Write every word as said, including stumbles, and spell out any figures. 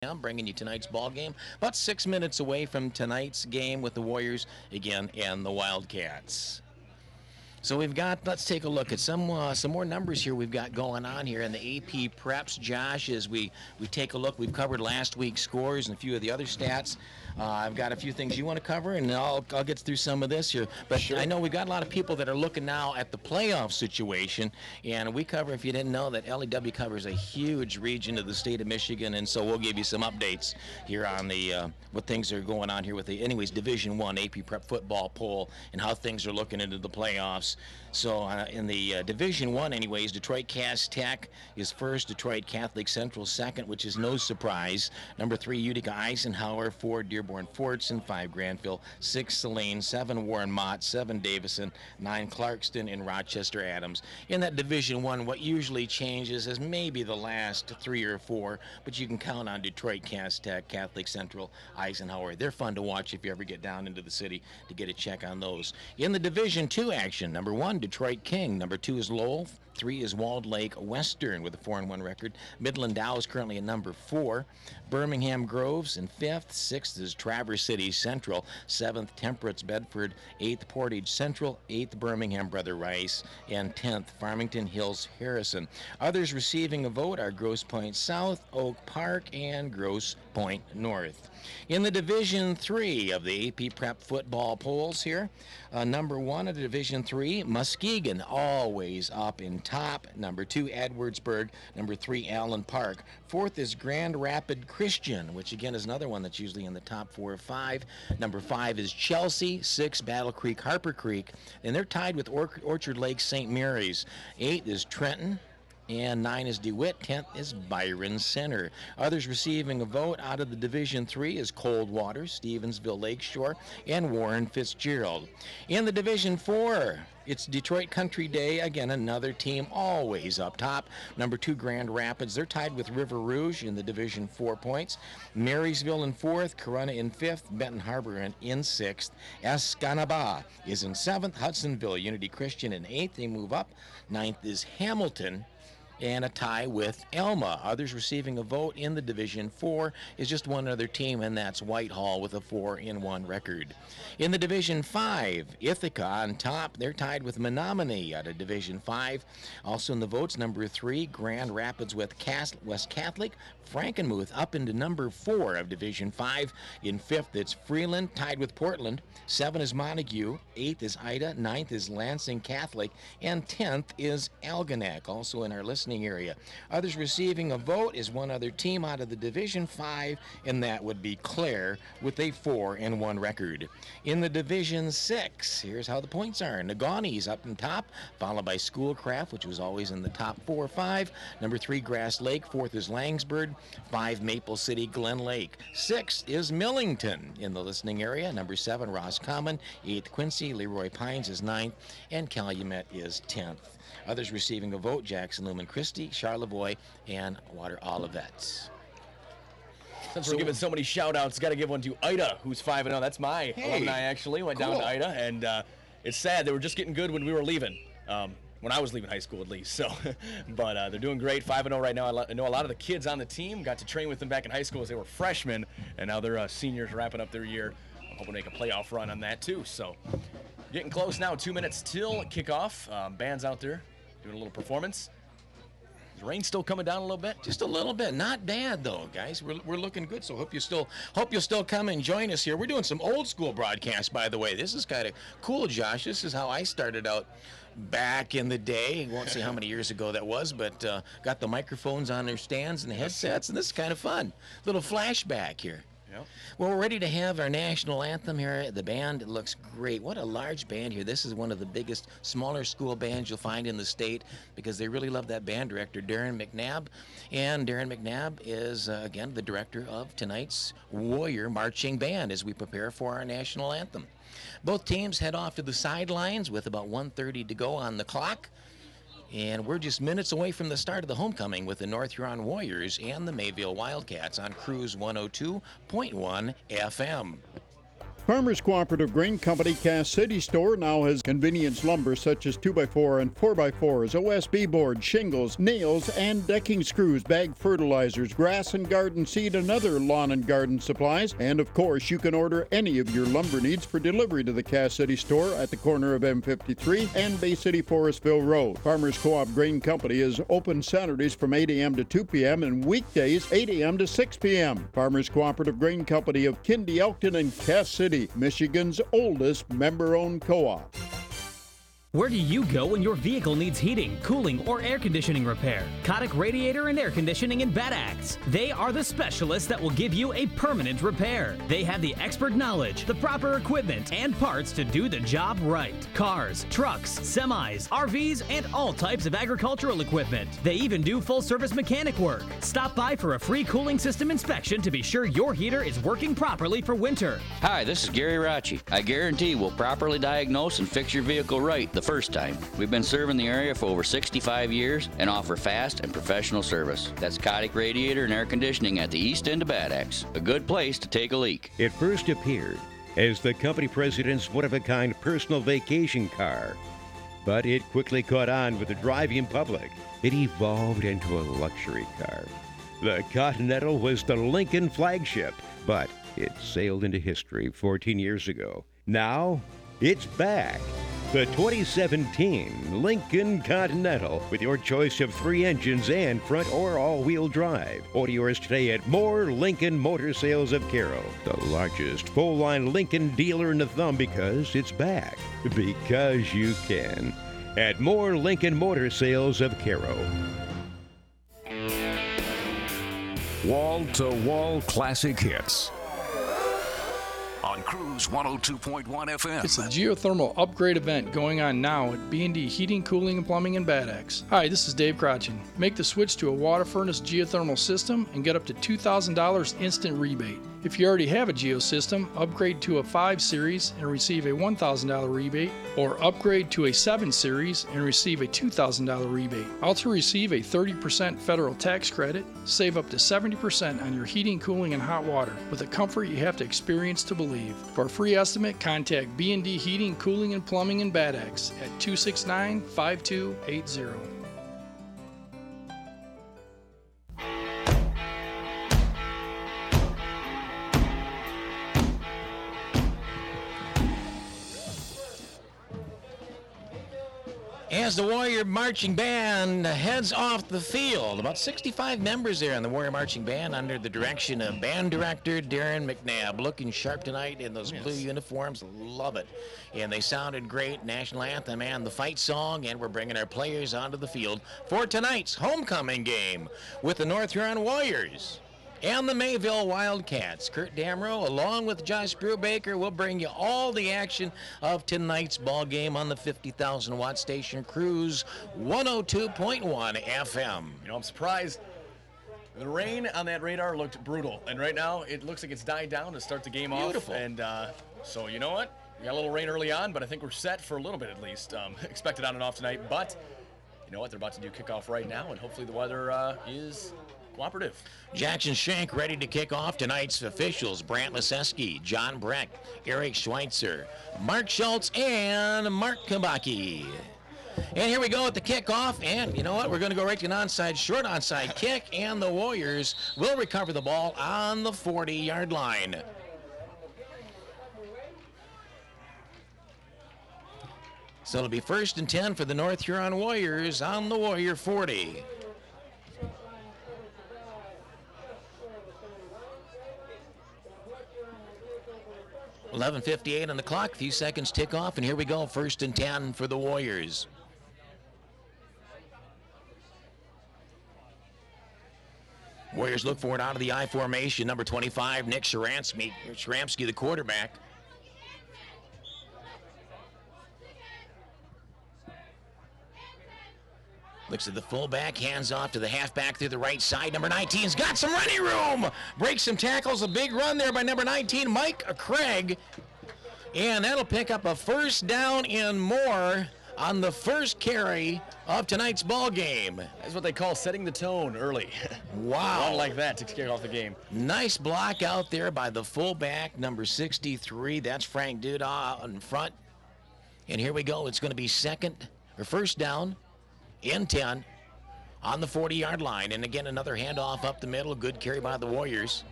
I'm bringing you tonight's ball game. About six minutes away from tonight's game with the Warriors again and the Wildcats. So we've got, let's take a look at some uh, some more numbers here we've got going on here in the A P Preps. Josh, as we, we take a look, we've covered last week's scores and a few of the other stats. Uh, I've got a few things you want to cover, and I'll, I'll get through some of this here. But Sure. I know we've got a lot of people that are looking now at the playoff situation, and we cover, if you didn't know, that L E W covers a huge region of the state of Michigan, and so we'll give you some updates here on the uh, what things are going on here with the, anyways, Division One A P Prep football poll and how things are looking into the playoffs. So uh, in the uh, Division One, anyways, Detroit Cass Tech is first, Detroit Catholic Central second, which is no surprise. Number three, Utica Eisenhower, four, Dearborn Fordson, five, Granville, six, Saline, seven, Warren Mott, seven, Davison, nine, Clarkston, and Rochester Adams. In that Division One, what usually changes is maybe the last three or four, but you can count on Detroit Cass Tech, Catholic Central, Eisenhower. They're fun to watch if you ever get down into the city to get a check on those. In the Division Two action, number one, Detroit King. Number two is Lowell. Three is Walled Lake Western with a four and one record. Midland Dow is currently at number four. Birmingham Groves in fifth. Sixth is Traverse City Central. Seventh, Temperance Bedford. Eighth, Portage Central. Eighth, Birmingham Brother Rice. And tenth, Farmington Hills Harrison. Others receiving a vote are Grosse Pointe South, Oak Park, and Grosse Pointe North. In the Division Three of the A P Prep football polls here, uh, number one of Division Three, Muskegon, always up in top. Number two, Edwardsburg. Number three, Allen Park. Fourth is Grand Rapid Christian, which again is another one that's usually in the top four or five. Number five is Chelsea. Six, Battle Creek, Harper Creek, and they're tied with Or- Orchard Lake Saint Mary's. Eight is Trenton. And nine is DeWitt, tenth is Byron Center. Others receiving a vote out of the Division Three is Coldwater, Stevensville Lakeshore, and Warren Fitzgerald. In the Division Four, it's Detroit Country Day. Again, another team always up top. Number two, Grand Rapids. They're tied with River Rouge in the Division Four points. Marysville in fourth, Corunna in fifth, Benton Harbor in, in sixth. Escanaba is in seventh, Hudsonville Unity Christian in eighth. They move up. Ninth is Hamilton, and a tie with Elma. Others receiving a vote in the Division Four is just one other team, and that's Whitehall with a four and one record. In the Division Five, Ithaca on top. They're tied with Menominee out of Division Five. Also in the votes, number three, Grand Rapids with Cass- West Catholic. Frankenmuth up into number four of Division Five. In fifth, it's Freeland, tied with Portland. Seven is Montague. Eighth is Ida. Ninth is Lansing Catholic. And tenth is Algonac, also in our listening area. Others receiving a vote is one other team out of the Division Five, and that would be Clare with a four and one record. In the Division Six, here's how the points are. Negaunee up in top, followed by Schoolcraft, which was always in the top four or five. Number three, Grass Lake. Fourth is Langsburg. Five, Maple City, Glen Lake. Six is Millington in the listening area. Number seven, Roscommon. Eighth, Quincy. Leroy Pines is ninth, and Calumet is tenth. Others receiving a vote, Jackson, Lumen Christi, Charlevoix, and Water Olivet. Since So- we're giving so many shout-outs, got to give one to Ida, who's five and oh. That's my Hey, alumni, actually. Went down cool. to Ida, and uh, it's sad. They were just getting good when we were leaving, um, when I was leaving high school at least. So, But uh, they're doing great, five and oh right now. I, lo- I know a lot of the kids on the team. Got to train with them back in high school as they were freshmen, and now they're uh, seniors wrapping up their year. I'm hoping to make a playoff run on that, too. So, getting close now. Two minutes till kickoff. Um, band's out there doing a little performance. Is rain still coming down a little bit? Just a little bit, not bad though, guys. We're, we're looking good, so hope you still hope you'll still come and join us here. We're doing some old school broadcasts, by the way. This is kind of cool, Josh. This is how I started out back in the day. I won't say how many years ago that was, but uh, got the microphones on their stands and the headsets, and this is kind of fun. Little flashback here. Yep. Well, we're ready to have our national anthem here. The band looks great. What a large band here. This is one of the biggest, smaller school bands you'll find in the state because they really love that band director, Darren McNabb. And Darren McNabb is, uh, again, the director of tonight's Warrior Marching Band as we prepare for our national anthem. Both teams head off to the sidelines with about one thirty to go on the clock. And we're just minutes away from the start of the homecoming with the North Huron Warriors and the Mayville Wildcats on Cruise one oh two point one F M. Farmers Cooperative Grain Company Cass City store now has convenience lumber such as two by four and four by fours, O S B boards, shingles, nails, and decking screws, bag fertilizers, grass and garden seed, and other lawn and garden supplies. And of course, you can order any of your lumber needs for delivery to the Cass City store at the corner of M fifty-three and Bay City Forestville Road. Farmers Co-op Grain Company is open Saturdays from eight a.m. to two p.m. and weekdays eight a.m. to six p.m. Farmers Cooperative Grain Company of Kindy, Elkton, and Cass City, Michigan's oldest member-owned co-op. Where do you go when your vehicle needs heating, cooling, or air conditioning repair? Kotick Radiator and Air Conditioning in Bad Axe. They are the specialists that will give you a permanent repair. They have the expert knowledge, the proper equipment, and parts to do the job right. Cars, trucks, semis, R Vs, and all types of agricultural equipment. They even do full-service mechanic work. Stop by for a free cooling system inspection to be sure your heater is working properly for winter. Hi, this is Gary Racci. I guarantee we'll properly diagnose and fix your vehicle right the first time. We've been serving the area for over sixty-five years and offer fast and professional service. That's Kotick Radiator and Air Conditioning at the east end of Bad Axe. A good place to take a leak. It first appeared as the company president's one-of-a-kind personal vacation car, but it quickly caught on with the driving public. It evolved into a luxury car. The Continental was the Lincoln flagship, but it sailed into history fourteen years ago. Now, it's back. The twenty seventeen Lincoln Continental, with your choice of three engines and front or all-wheel drive. Order yours today at Moore Lincoln Motor Sales of Cairo, the largest full-line Lincoln dealer in the thumb, because it's back. Because you can. At Moore Lincoln Motor Sales of Cairo. Wall-to-wall classic hits on Cruise one oh two point one F M. It's a geothermal upgrade event going on now at B and D Heating, Cooling, and Plumbing in Bad Axe. Hi, this is Dave Crotchin. Make the switch to a water furnace geothermal system and get up to two thousand dollars instant rebate. If you already have a Geo system, upgrade to a five series and receive a one thousand dollars rebate, or upgrade to a seven series and receive a two thousand dollars rebate. Also receive a thirty percent federal tax credit, save up to seventy percent on your heating, cooling, and hot water with a comfort you have to experience to believe. For a free estimate, contact B and D Heating, Cooling, and Plumbing in Bad Axe at two six nine, five two eight zero. As the Warrior Marching Band heads off the field, about sixty-five members there in the Warrior Marching Band under the direction of band director Darren McNabb. Looking sharp tonight in those yes. blue uniforms. Love it. And they sounded great. National anthem and the fight song. And we're bringing our players onto the field for tonight's homecoming game with the North Huron Warriors and the Mayville Wildcats. Kurt Damrow, along with Josh Brubaker, will bring you all the action of tonight's ball game on the fifty thousand watt station Cruise one oh two point one F M. You know, I'm surprised. The rain on that radar looked brutal, and right now it looks like it's dying down to start the game Beautiful. off. And uh, so, you know what? We got a little rain early on, but I think we're set for a little bit at least. Um, expected on and off tonight, but you know what? They're about to do kickoff right now, and hopefully the weather uh, is cooperative. Jackson Shank ready to kick off tonight's officials. Brant Leseski, John Breck, Eric Schweitzer, Mark Schultz, and Mark Kabaki. And here we go at the kickoff, and you know what? We're going to go right to an onside, short onside kick, and the Warriors will recover the ball on the forty-yard line. So it'll be first and ten for the North Huron Warriors on the Warrior forty. eleven fifty-eight on the clock, a few seconds tick off, and here we go, first and ten for the Warriors. Warriors look for it out of the I formation, number twenty-five, Nick Sharansky, Sharansky, the quarterback. Looks at the fullback, hands off to the halfback through the right side. Number nineteen's got some running room. Breaks some tackles, a big run there by number nineteen, Mike Craig. And that'll pick up a first down and more on the first carry of tonight's ball game. That's what they call setting the tone early. Wow. Run like that to kick off the game. Nice block out there by the fullback, number sixty-three. That's Frank Duda in front. And here we go. It's going to be second or first down and ten on the forty-yard line. And again, another handoff up the middle. Good carry by the Warriors.